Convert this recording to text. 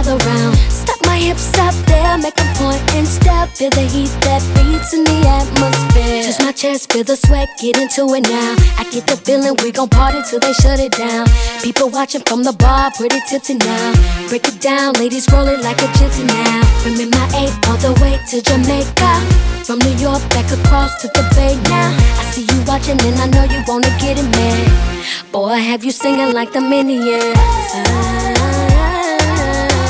around. Stack my hips up there, make a point and step. Feel the heat that beats in the atmosphere. Touch my chest, feel the sweat, get into it now. I get the feeling we gon' party till they shut it down. People watching from the bar, pretty tipsy now. Break it down, ladies roll it like a gypsy now. From MIA all the way to Jamaica. From New York back across to the Bay now. I see you watching and I know you wanna get it, man. Boy, have you singing like the Minions.